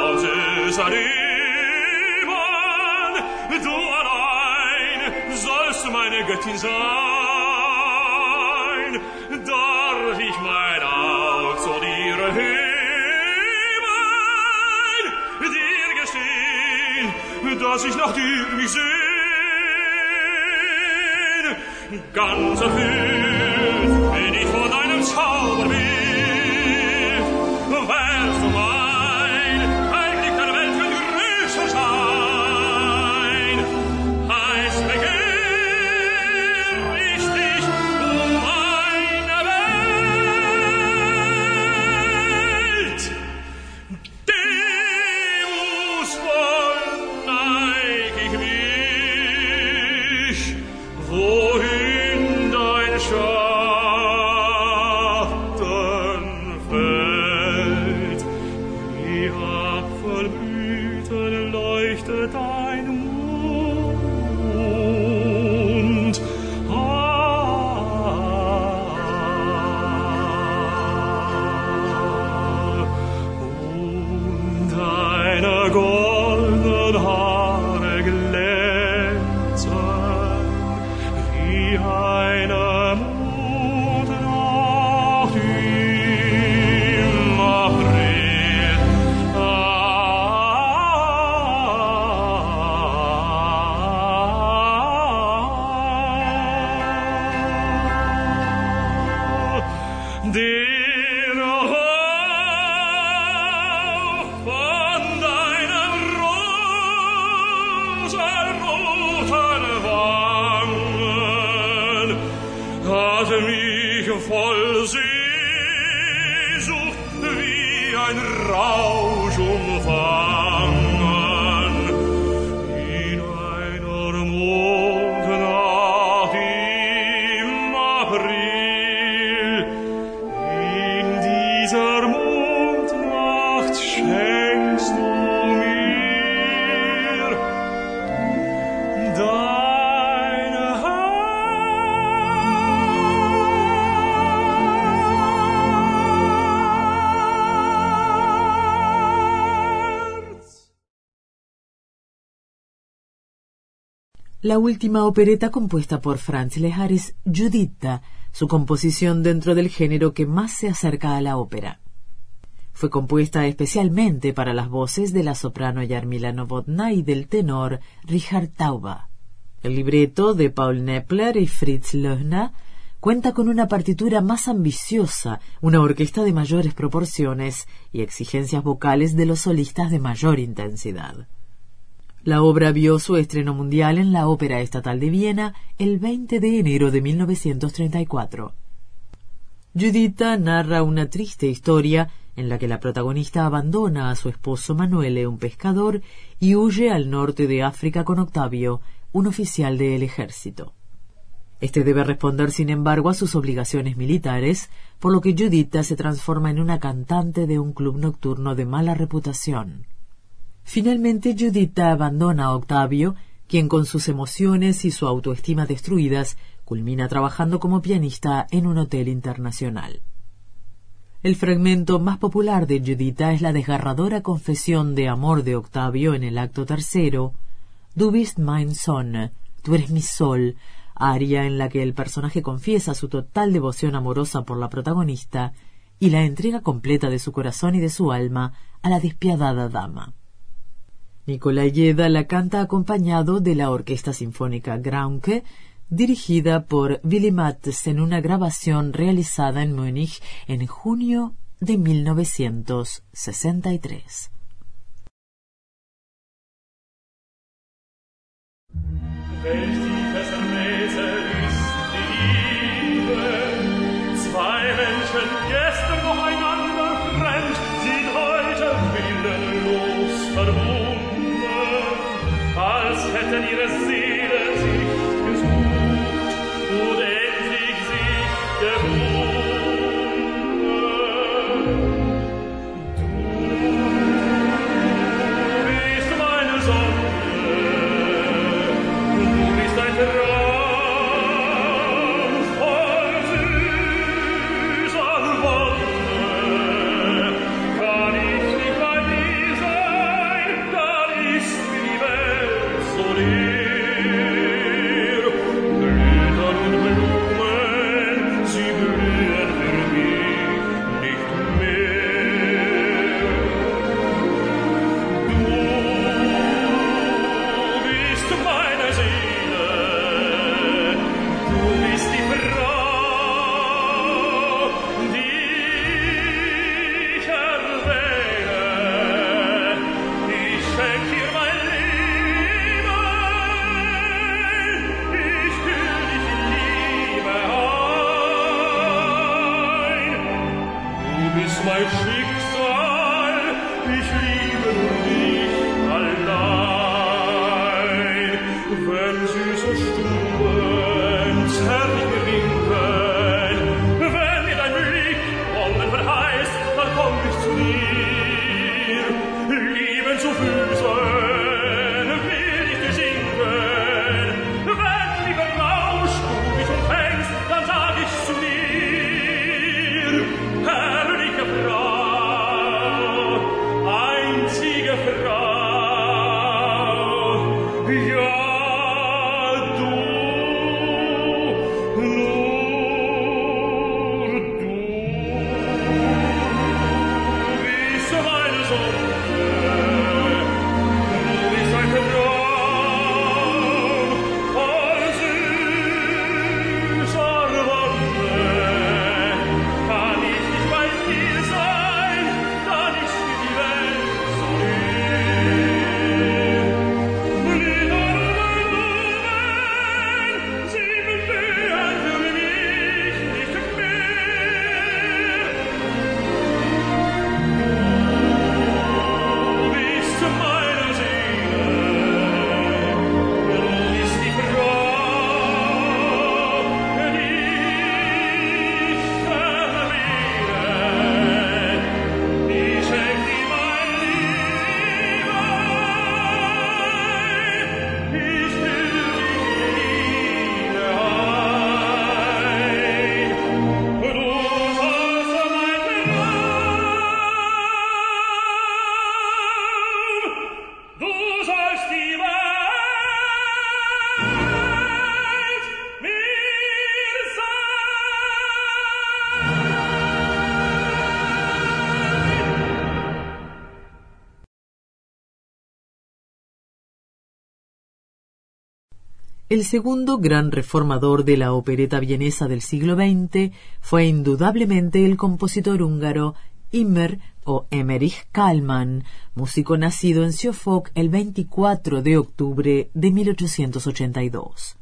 Hauses erleben. Du allein sollst meine Göttin sein. Darf ich mein Auge zu dir heben, dir gestehen, dass ich nach dir mich sehn. Ganz erfüllt bin ich von deinem Zauberbild. Wärst du mein, eigentlich der Welt für größer sein. Heiß begehr ich dich um meine Welt. Demutsvoll neig ich mich, wohin dein Schatten fällt. Wie voll Blüten leuchtet dein Mond. Und deine goldenen Haare glänzen wie eine Mondnacht im April. Der Hauch von deinem rosenroten Wangen hat mich voll Sehnsucht wie ein Rausch umfangen. In einer Mondnacht im April, in dieser Mondnacht schenkst du mir deine Herz. La última opereta compuesta por Franz Lehár es Giuditta, su composición dentro del género que más se acerca a la ópera. Fue compuesta especialmente para las voces de la soprano Jarmila Novotná y del tenor Richard Tauba. El libreto de Paul Knepler y Fritz Löhner cuenta con una partitura más ambiciosa, una orquesta de mayores proporciones y exigencias vocales de los solistas de mayor intensidad. La obra vio su estreno mundial en la Ópera Estatal de Viena el 20 de enero de 1934. Giuditta narra una triste historia en la que la protagonista abandona a su esposo Manuele, un pescador, y huye al norte de África con Octavio, un oficial del ejército. Este debe responder, sin embargo, a sus obligaciones militares, por lo que Giuditta se transforma en una cantante de un club nocturno de mala reputación. Finalmente, Giuditta abandona a Octavio, quien con sus emociones y su autoestima destruidas culmina trabajando como pianista en un hotel internacional. El fragmento más popular de Giuditta es la desgarradora confesión de amor de Octavio en el acto tercero, Du bist mein Sonne, tú eres mi sol, aria en la que el personaje confiesa su total devoción amorosa por la protagonista y la entrega completa de su corazón y de su alma a la despiadada dama. Nicolai Yeda la canta acompañado de la Orquesta Sinfónica Graunke, dirigida por Willy Mattes en una grabación realizada en Múnich en junio de 1963. Hätten ihre Seele sich gesucht und endlich sich gefunden. Du El segundo gran reformador de la opereta vienesa del siglo XX fue indudablemente el compositor húngaro Imre o Emmerich Kálmán, músico nacido en Siófok el 24 de octubre de 1882.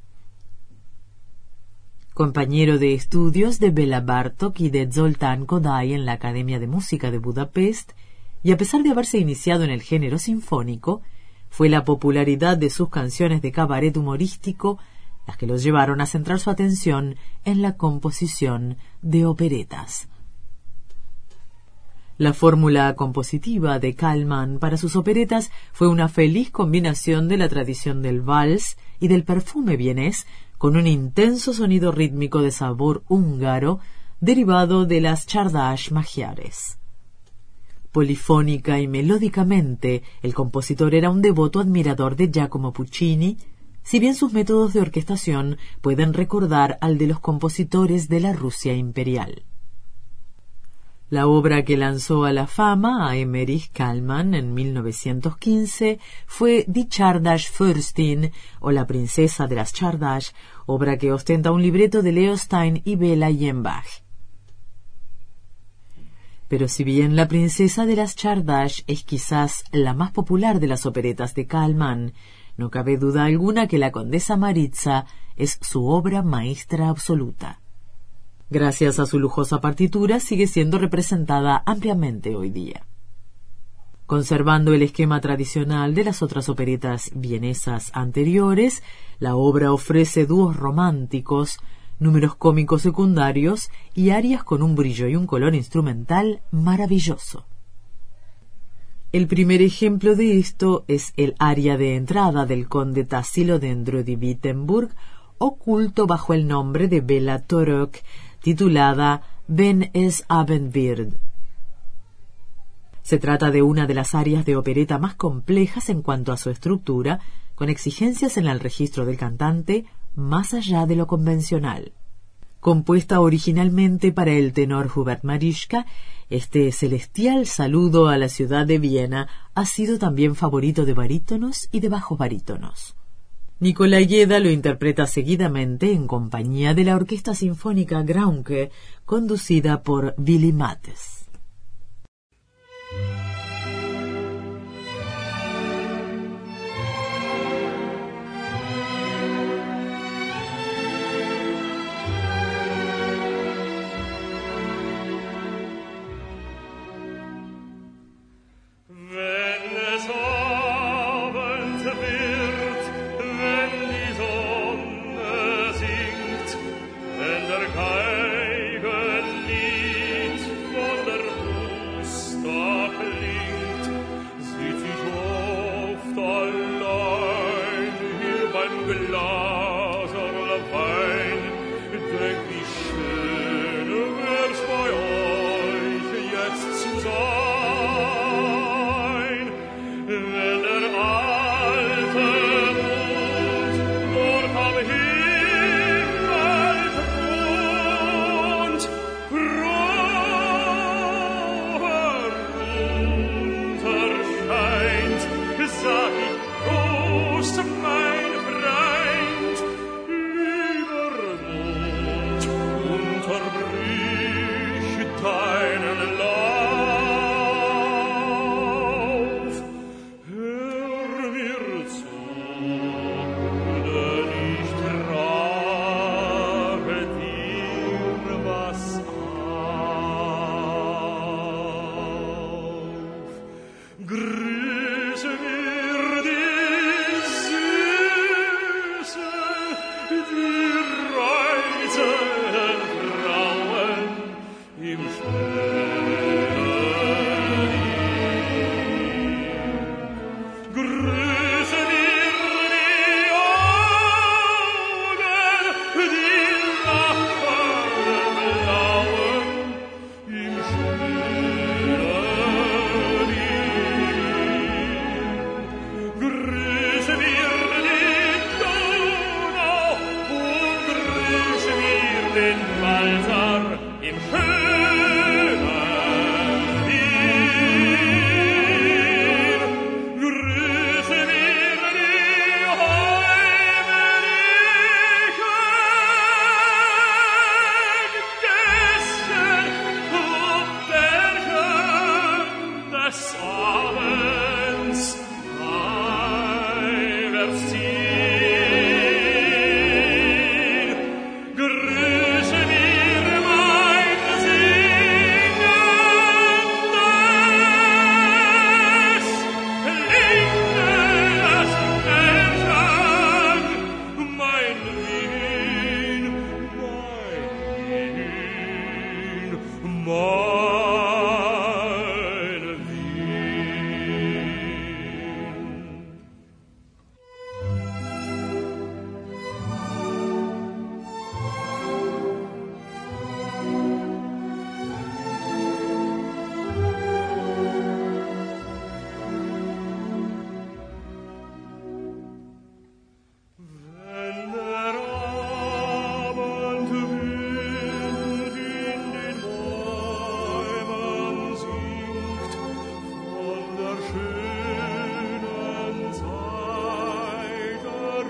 Compañero de estudios de Béla Bartók y de Zoltán Kodály en la Academia de Música de Budapest, y a pesar de haberse iniciado en el género sinfónico, fue la popularidad de sus canciones de cabaret humorístico las que los llevaron a centrar su atención en la composición de operetas. La fórmula compositiva de Kálmán para sus operetas fue una feliz combinación de la tradición del vals y del perfume vienés, con un intenso sonido rítmico de sabor húngaro derivado de las csárdas magiares. Polifónica y melódicamente, el compositor era un devoto admirador de Giacomo Puccini, si bien sus métodos de orquestación pueden recordar al de los compositores de la Rusia imperial. La obra que lanzó a la fama a Emmerich Kálmán en 1915 fue Die Czardas-Fürstin, o La princesa de las Czardas, obra que ostenta un libreto de Leo Stein y Bela Jembach. Pero si bien La princesa de las Czardas es quizás la más popular de las operetas de Kálmán, no cabe duda alguna que La condesa Maritza es su obra maestra absoluta. Gracias a su lujosa partitura, sigue siendo representada ampliamente hoy día. Conservando el esquema tradicional de las otras operetas vienesas anteriores, la obra ofrece dúos románticos, números cómicos secundarios y arias con un brillo y un color instrumental maravilloso. El primer ejemplo de esto es el aria de entrada del conde Tassilo Dendro de Wittenburg, oculto bajo el nombre de Béla Török, titulada Wenn es Abend wird. Se trata de una de las arias de opereta más complejas en cuanto a su estructura, con exigencias en el registro del cantante más allá de lo convencional. Compuesta originalmente para el tenor Hubert Marischka, este celestial saludo a la ciudad de Viena ha sido también favorito de barítonos y de bajos barítonos. Nicolai Geda lo interpreta seguidamente en compañía de la Orquesta Sinfónica Graunke, conducida por Willy Mattes.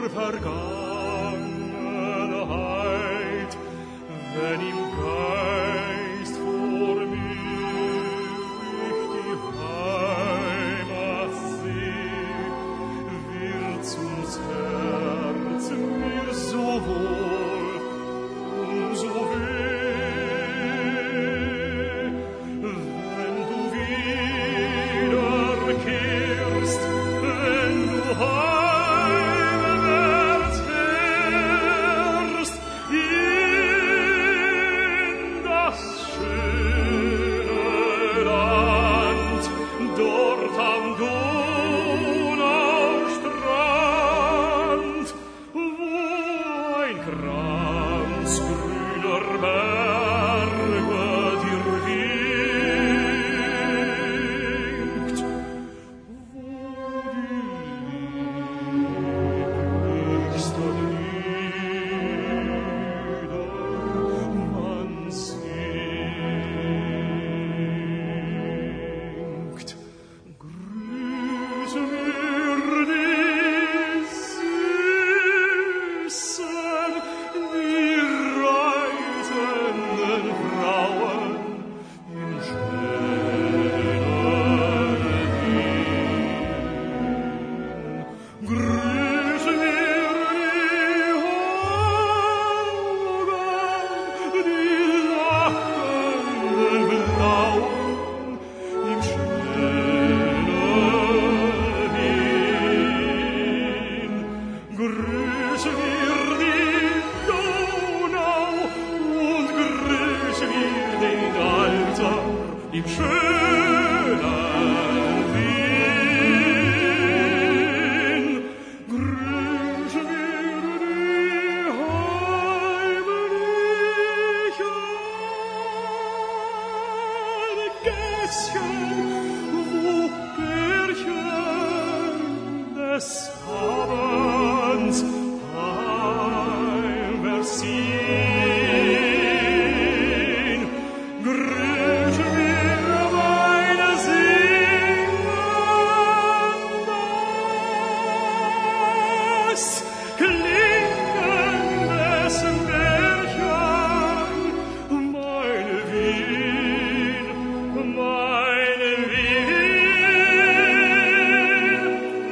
Vergangenheit, wenn im Geist vor mir ich die Heimat seh, wird ums Herz mir so wohl und so weh, wenn du wiederkehrst, wenn du heimwärts fährst, in das schöne Land, dort am Donaustrand, wo ein Kranz grüner Berge dir winkt, wo die lieblichsten Lieder man singt. Grüße mir die Süßen, die reisenden Frauen im schönen Wien. Grüße mir die Augen, die lachenden Blauen im schönen Wien. Grüße mir die Donau und grüße mir den Alter im schönen Wien. Grüße mir die heimlichen Gässchen, wo Pärchen des Abends heimwärts ziehen. Grüße mir meine singendes, klingendes Märchen, meine Wien, meine Wien,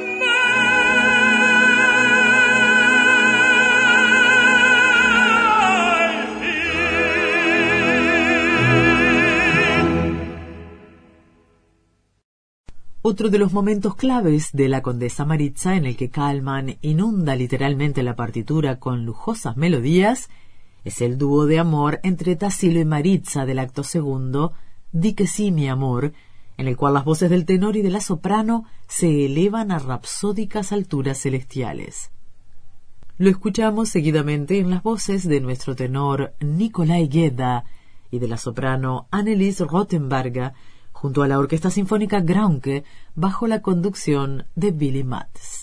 Otro de los momentos claves de La Condesa Maritza, en el que Kálmán inunda literalmente la partitura con lujosas melodías, es el dúo de amor entre Tassilo y Maritza del acto segundo, Di che sì, mi amor, en el cual las voces del tenor y de la soprano se elevan a rapsódicas alturas celestiales. Lo escuchamos seguidamente en las voces de nuestro tenor Nikolai Gedda y de la soprano Annelies Rothenberger, junto a la Orquesta Sinfónica Graunke, bajo la conducción de Billy Matz.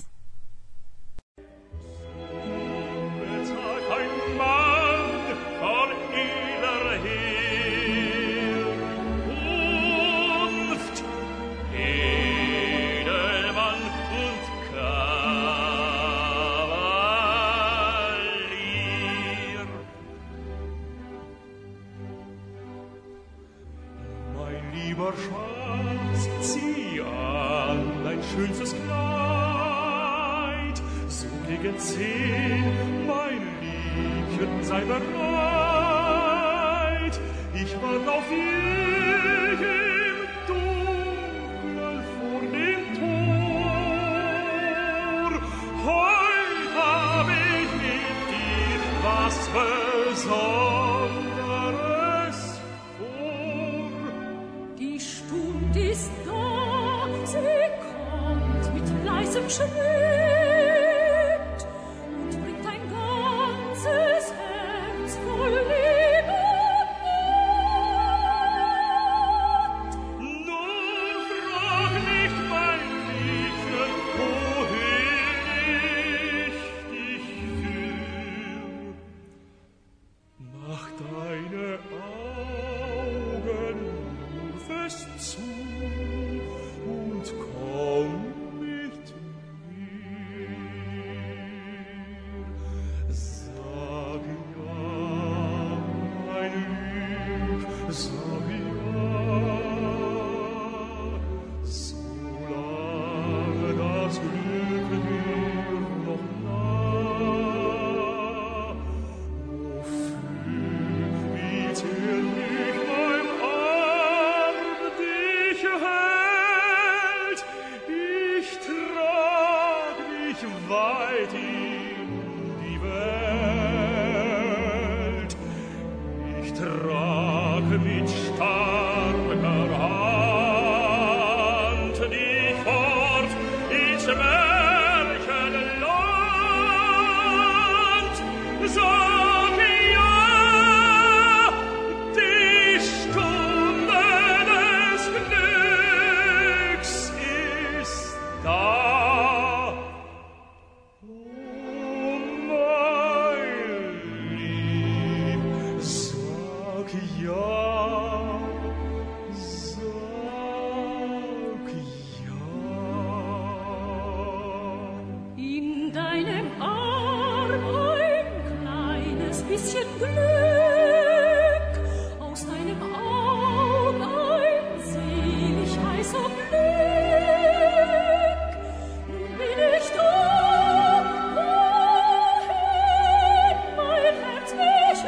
Schatz, zieh an dein schönstes Kleid, so gegen 10, mein Liebchen, sei bereit. Ich wart auf dich im Dunkel vor dem Tor. Heut hab ich mit dir was Besonderes. Ist da, sie kommt mit leisem Schritt und bringt ein ganzes Herz voll Liebe mit. Nun frag nicht, mein Liebchen, wohin ich dich führ. Mach deine Augen nur fest zu und komm mit mir. weit in die Welt. Ich trage mit starker Hand dich fort ins Märchenland. Sag ja, die Stunde des Glücks ist da. Oh, mein Lieb, sag ja, sag ja. In deinem Arm ein kleines bisschen Glück, aus deinem Aug ein selig heißer Blick. Nun bin ich da, wohin mein Herz mich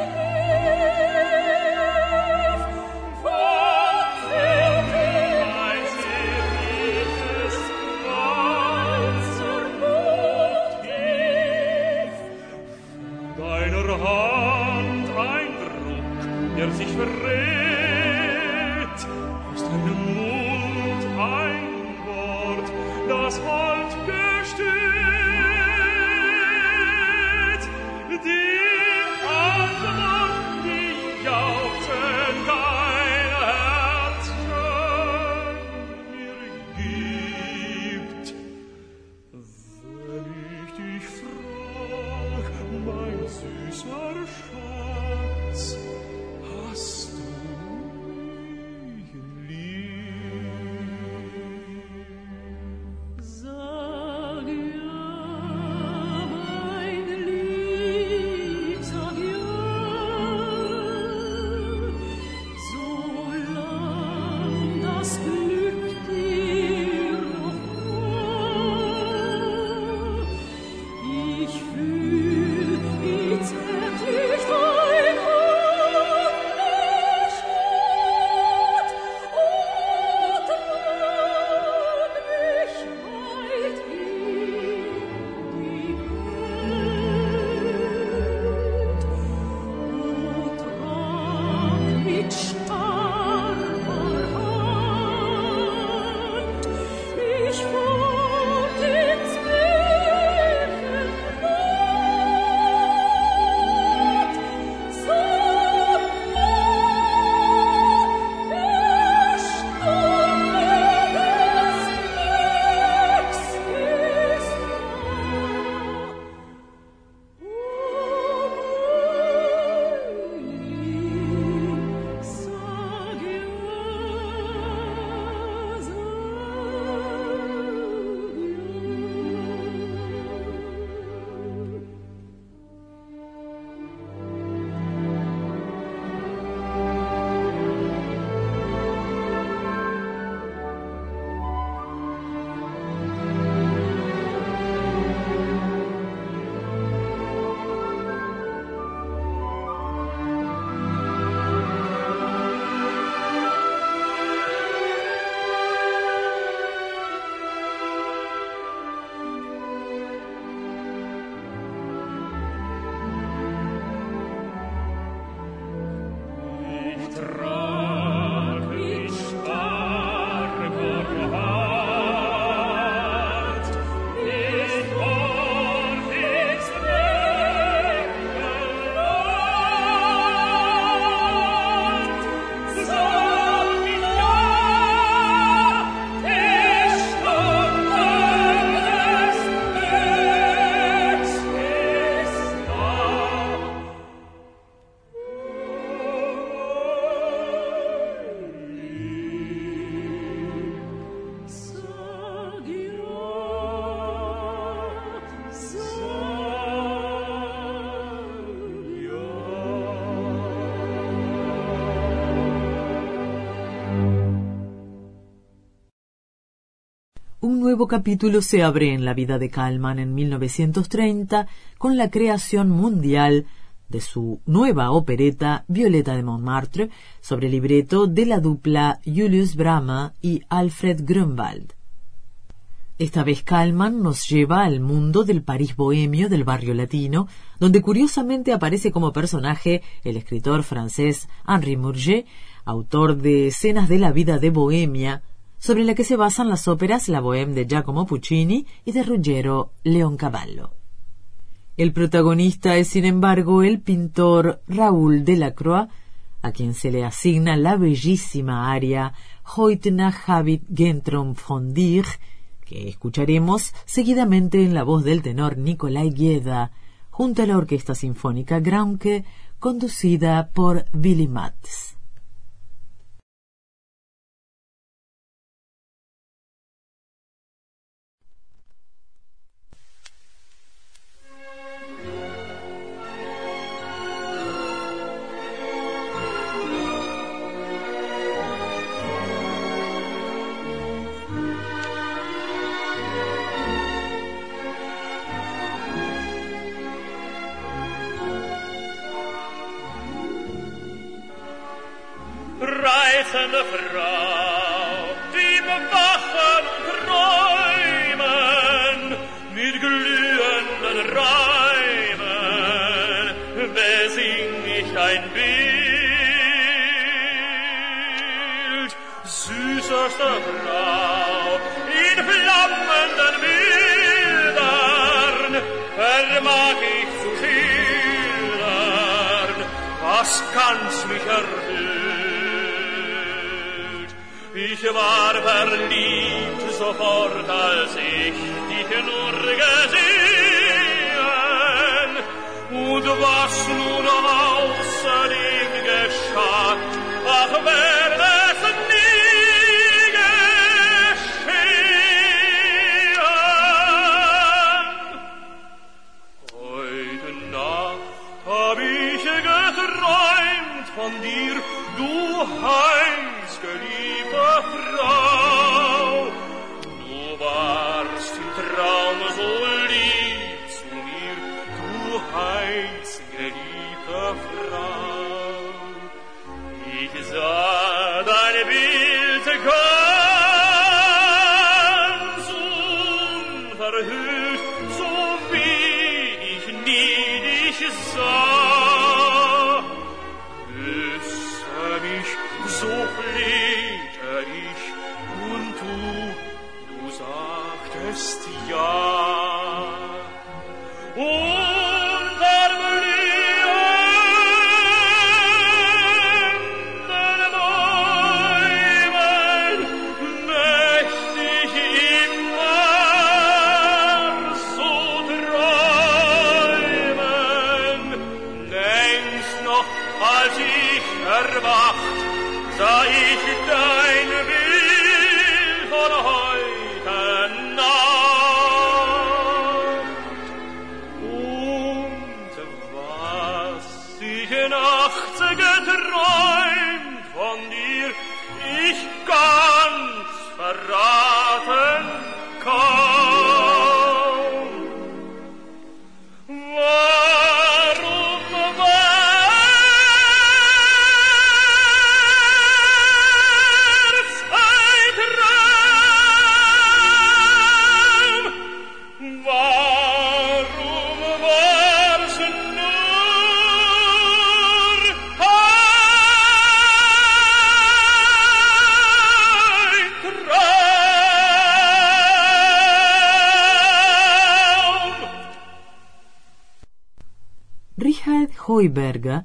rief. Von Frieden Ein seliges ganzer Mut tief, deiner Hand ein Druck, der sich verrät, aus deinem Mund ein Wort, das hold gesteht, die Antwort, die jauchzend dein Herzchen mir gibt. Wenn ich dich frag, mein süßer Schatz, hast du mich lieb? Sag ja, mein Lieb, sag ja, solang das Glück dir noch war. Ich fühl, wie zärtlich dein Arm mich hält und trag mich weit in die Welt. O trag mit starker Hand mich fort ins Märchenland. Sag ja, die Stunde des Glücks ist da. Sag ja, Ich trag mit starker Hand dich fort ins Märchenland. Sag ja, die Stunde des Glücks ist da. sag ja, Un nuevo capítulo se abre en la vida de Kallmann en 1930 con la creación mundial de su nueva opereta Violeta de Montmartre, sobre libreto de la dupla Julius Brahma y Alfred Grünwald. Esta vez Kallmann nos lleva al mundo del París bohemio del barrio latino, donde curiosamente aparece como personaje el escritor francés Henri Murger, autor de Escenas de la vida de Bohemia, sobre la que se basan las óperas La Bohème de Giacomo Puccini y de Ruggero Leoncavallo. El protagonista es, sin embargo, el pintor Raoul Delacroix, a quien se le asigna la bellísima aria Heute Nacht hab ich geträumt von dir, que escucharemos seguidamente en la voz del tenor Nikolai Gueda, junto a la Orquesta Sinfónica Graunke, conducida por Willy Matz. Reizende Frau, die im Wachen träumen, mit glühenden Reimen besing ich ein Bild. Süßeste Frau, in flammenden Bildern vermag ich zu schildern, was ganz mich erfüllt. Ich war verliebt sofort, als ich dich nur gesehen. Und was nun außerdem geschah, ach, werde es nie geschehen. Heute Nacht hab ich geträumt von dir, du heiß geliebte Frau. Du warst im Traum so lieb zu mir, du heiß geliebte Frau. Ich sah dein Bild ganz unverhüllt, so wie ich nie dich sah. Küsse mich, so flehte ich, und du sagtest ja. Unter blühenden Bäumen möcht ich immer so träumen. Längst noch, als ich erwacht, sah ich dein Bild von heute Nacht. Und was ich nachts geträumt von dir, ich ganz verraten kaum. Warum war's ein Traum? Warum war's nur ein Traum? Richard Heuberger,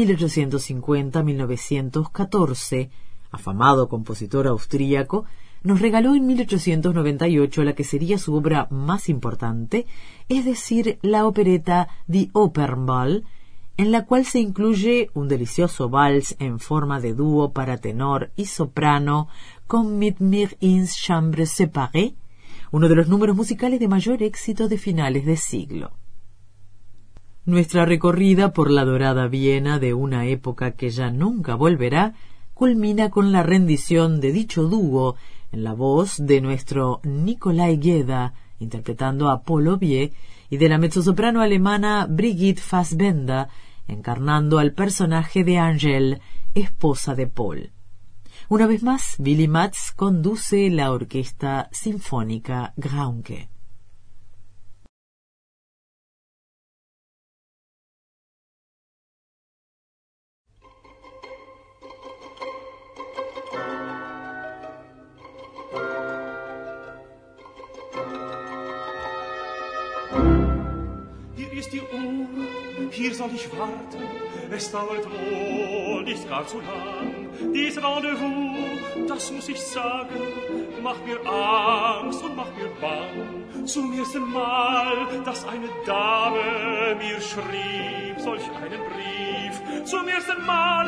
1850-1914, afamado compositor austríaco, nos regaló en 1898 la que sería su obra más importante, es decir, la opereta Die Opernball, en la cual se incluye un delicioso vals en forma de dúo para tenor y soprano con Mit mir ins Chambre séparée, uno de los números musicales de mayor éxito de finales de siglo. Nuestra recorrida por la dorada Viena de una época que ya nunca volverá culmina con la rendición de dicho dúo en la voz de nuestro Nikolai Gueda, interpretando a Paul Aubier, y de la mezzosoprano alemana Brigitte Fassbender, encarnando al personaje de Angèle, esposa de Paul. Una vez más, Billy Matz conduce la Orquesta Sinfónica Graunke. Hier ist die Uhr, hier soll ich warten, es dauert wohl nicht gar zu lang. Dies Rendezvous, das muss ich sagen, macht mir Angst und macht mir bang. Zum ersten Mal, dass eine Dame mir schrieb, solch einen Brief. Zum ersten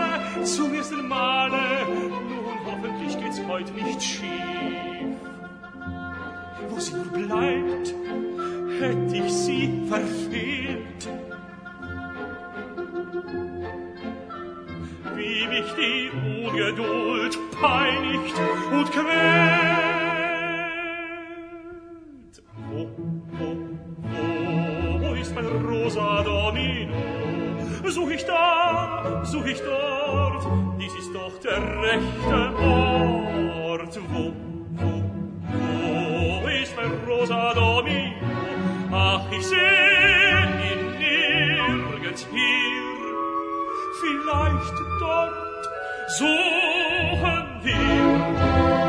Male, nun hoffentlich geht's heute nicht schief. Wo sie nur bleibt, hätte ich sie verfehlt. Wie mich die Ungeduld peinigt und quält. Wo ist mein rosa Domino? Such ich da, such ich dort, dies ist doch der rechte Ort. Wo ist mein rosa Domino? Ach, ich seh ihn nirgends hier, vielleicht dort suchen wir.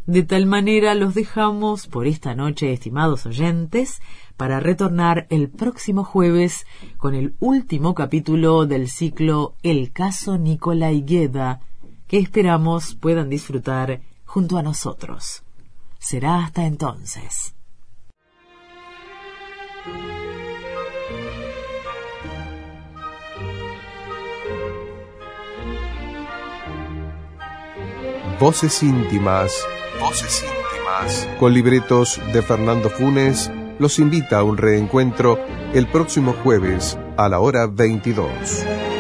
De tal manera los dejamos por esta noche, estimados oyentes, para retornar el próximo jueves con el último capítulo del ciclo El caso Nikolai Geda, que esperamos puedan disfrutar junto a nosotros. Será hasta entonces. Voces íntimas, con libretos de Fernando Funes, los invita a un reencuentro el próximo jueves a la hora 22.